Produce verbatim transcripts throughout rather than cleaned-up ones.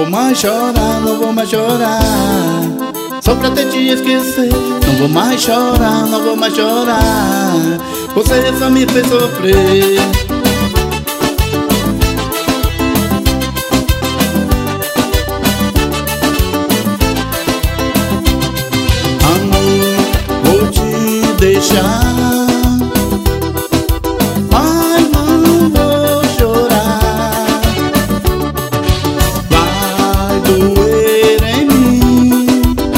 vou mais chorar, não vou mais chorar, só pra ter te esquecer. Não vou mais chorar, não vou mais chorar, você só me fez sofrer. Amor, vou te deixar, mas não vou chorar. Vai doer em mim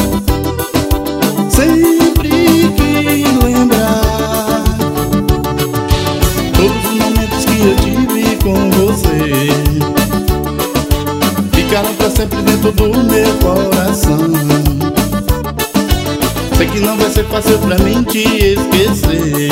sempre que lembrar todos os momentos que eu tive com você. Ficaram pra sempre dentro do meu coração. Sei que não vai ser fácil pra mim te esquecer,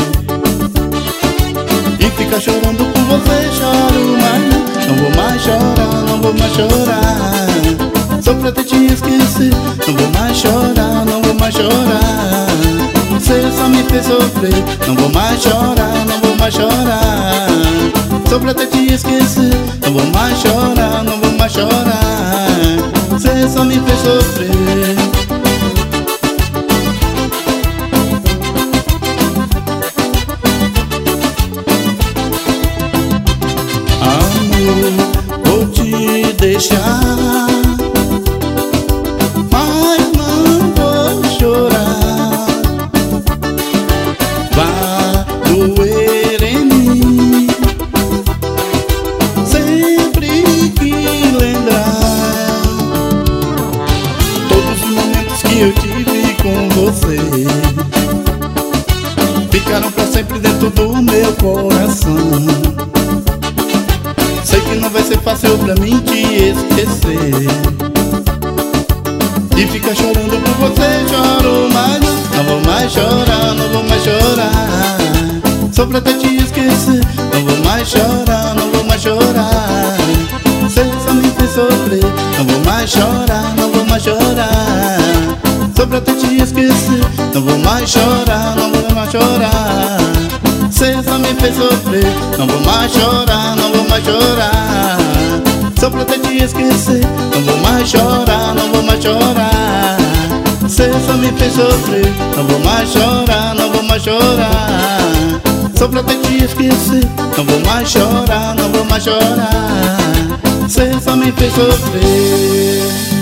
e ficar chorando por você choro mais. Não vou mais chorar, não vou mais chorar, só pra ter te esquecer. Não vou mais chorar, não vou mais chorar, você só me fez sofrer. Não vou mais chorar, não vou mais chorar, só pra ter te esquecer. Não vou mais chorar, não vou mais chorar, você só me fez sofrer. Vou te deixar, mas não vou chorar. Vai doer em mim sempre que lembrar todos os momentos que eu tive com você. Ficaram pra sempre dentro do meu coração. Sei que não vai ser fácil pra mim te esquecer, e ficar chorando por você choro mais. Não vou mais chorar, não vou mais chorar, só pra ter te esquecer. Não vou mais chorar, não vou mais chorar, você só me fez sofrer. Não vou mais chorar, não vou mais chorar, só pra ter te esquecer. Não vou mais chorar, não vou mais chorar, você só me fez sofrer. Não vou mais chorar, não vou mais chorar, só pra ter te esquecer. Não vou mais chorar, não vou mais chorar, você só me fez sofrer. Não vou mais chorar, não vou mais chorar, só pra ter te esquecer. Não vou mais chorar, não vou mais chorar, você só me fez sofrer.